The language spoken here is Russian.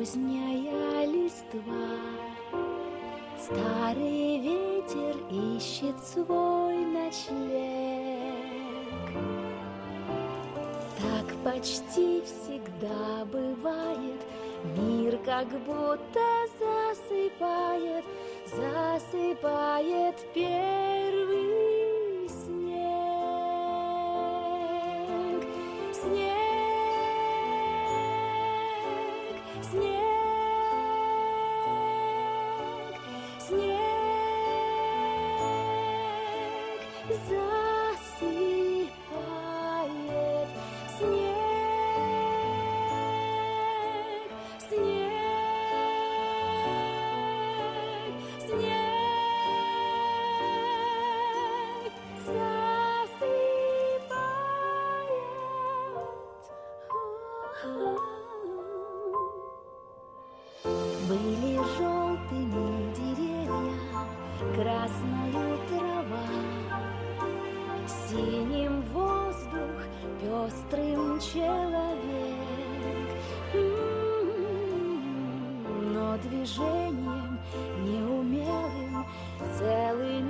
поздняя листва, старый ветер ищет свой ночлег. Так почти всегда бывает, мир как будто засыпает, засыпает первый снег. Снег, снег, снег засыпает. Снег, снег, снег засыпает. Были желтыми деревья, красною трава, синим воздух, пестрым человек. Но движением неумелым целый